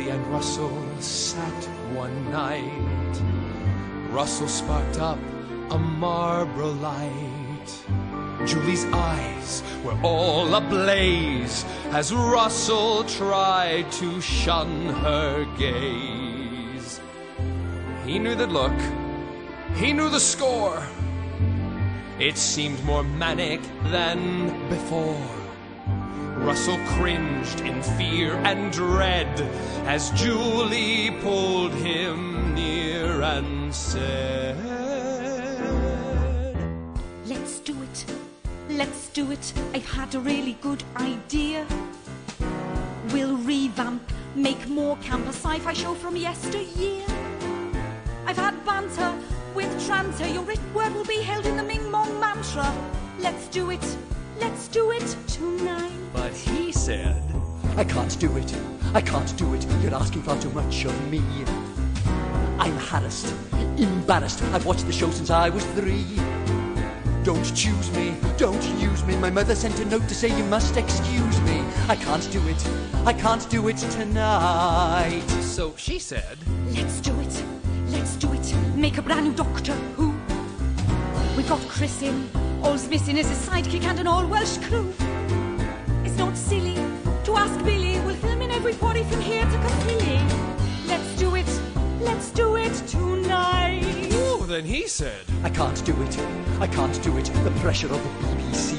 Julie and Russell sat one night. Russell sparked up a Marlboro light. Julie's eyes were all ablaze as Russell tried to shun her gaze. He knew the look, he knew the score. It seemed more manic than before. Russell cringed in fear and dread as Julie pulled him near and said, "Let's do it. Let's do it. I've had a really good idea. We'll revamp, make more camp, a sci-fi show from yesteryear. I've had banter with Tranter. Your written word will be held in the Ming Mong mantra. Let's do it. Let's do it tonight." But he said, I can't do it. I can't do it. You're asking far too much of me. I'm harassed, embarrassed. I've watched the show since I was 3. Don't choose me, don't use me. My mother sent a note to say you must excuse me. I can't do it. I can't do it tonight. So she said, Let's do it. Let's do it. Make a brand new Doctor Who. We've got Chris in. All's missing is his sidekick and an all-Welsh crew. It's not silly to ask Billy. We'll film in every quarry from here to Caerphilly. Let's do it. Let's do it tonight. oh, then he said, I can't do it. I can't do it. The pressure of the BBC.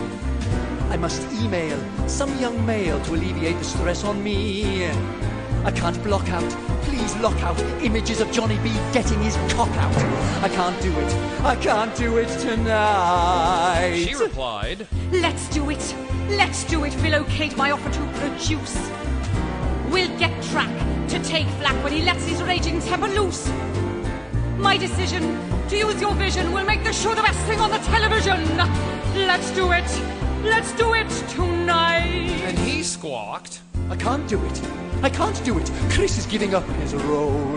I must email some young male to alleviate the stress on me. I can't block out, please lock out images of Johnny B getting his cock out. I can't do it. I can't do it tonight. She replied, Let's do it. Let's do it. We'll locate my offer to produce. We'll get Track to take flak when he lets his raging temper loose. My decision to use your vision will make the show the best thing on the television. Let's do it. Let's do it tonight. and he squawked, I can't do it. I can't do it. Chris is giving up his role.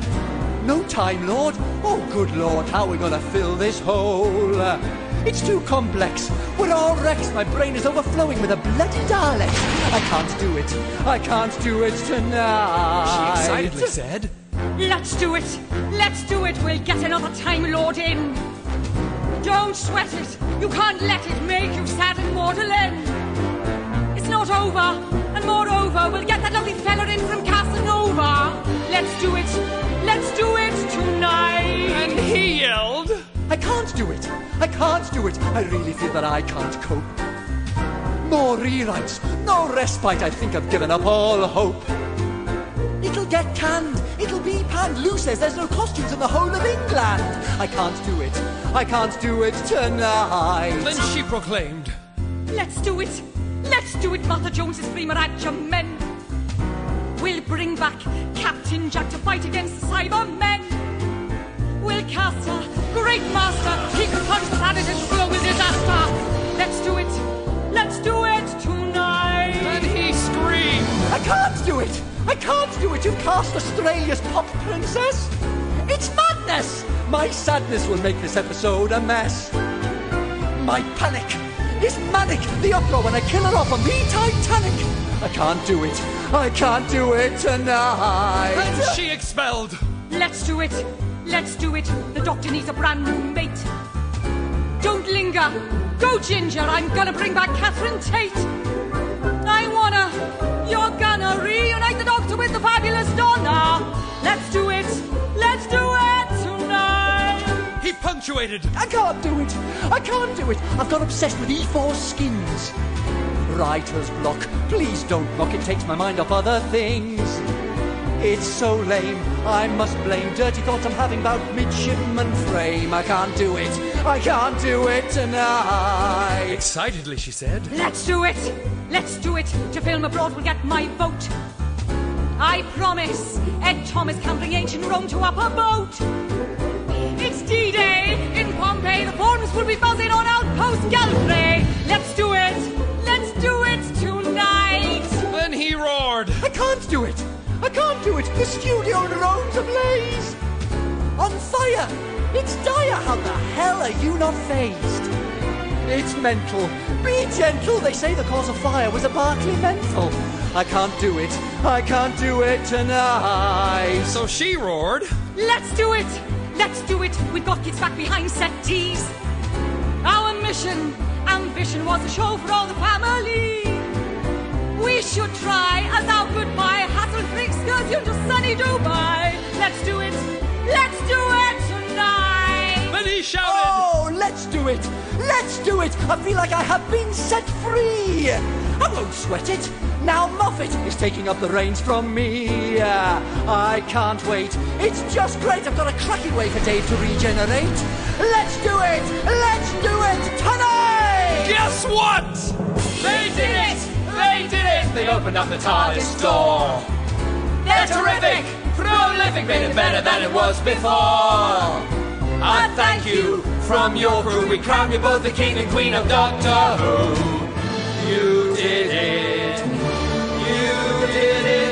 No time, Lord. Oh, good Lord, how are we going to fill this hole? It's too complex. We're all wrecks. My brain is overflowing with a bloody Dalek. I can't do it. I can't do it tonight. She excitedly said, Let's do it. Let's do it. We'll get another Time Lord in. Don't sweat it. You can't let it make you sad and maudlin. It's not over. And moreover, we'll get that lovely fella in from Casanova. Let's do it. Let's do it tonight. and he yelled, I can't do it. I can't do it. I really feel that I can't cope. More rewrites, no respite. I think I've given up all hope. It'll get canned. It'll be panned. Lou says there's no costumes in the whole of England. I can't do it. I can't do it tonight. Then she proclaimed, Let's do it. Let's do it. Martha Jones's Freeman at your men. We'll bring back Captain Jack to fight against the Cybermen. We'll cast a great master. He can punch the planet into global disaster. Let's do it. Let's do it tonight. and he screamed, I can't do it. I can't do it. You've cast Australia's pop princess. It's madness. My sadness will make this episode a mess. My panic is manic. The uproar when I kill her off on the Titanic. I can't do it. I can't do it tonight. and she expelled. Let's do it. Let's do it. The Doctor needs a brand new mate. Don't linger. Go, Ginger. I'm gonna bring back Catherine Tate. You're gonna reunite the Doctor with the fabulous Donna. Let's do it. Let's do it tonight. He punctuated, I can't do it. I can't do it. I've got obsessed with E4 skins. Writer's block. Please don't mock. It takes my mind off other things. It's so lame. I must blame dirty thoughts I'm having about midshipman frame. I can't do it. I can't do it tonight. excitedly she said, Let's do it. Let's do it. To film abroad will get my vote. I promise Ed Thomas can bring ancient Rome to upper boat. It's D-Day in Pompeii. The forms will be buzzing on Outpost Galfrey. Let's do it. Let's do it tonight. then he roared, I can't do it. I can't do it. The studio in Rome's ablaze. On fire. It's dire. How the hell are you not phased? It's mental. Be gentle. They say the cause of fire was a Barclay menthol. I can't do it. I can't do it tonight. So she roared. Let's do it! Let's do it! We've got kids back behind set T's. Our ambition was a show for all the family. We should try as our goodbye hassle-free excursion to sunny Dubai. Let's do it! Let's do it tonight! Then he shouted. Oh, let's do it! Let's do it! I feel like I have been set free! I won't sweat it! Now Moffat is taking up the reins from me. I can't wait. It's just great. I've got a cracking way for Dave to regenerate. Let's do it! Let's do it tonight! Guess what? They did it! They did it! They opened up the TARDIS door. They're terrific, prolific, made it better than it was before. A thank you from your crew. We crown you both the king and queen of Doctor Who. You did it. You did it.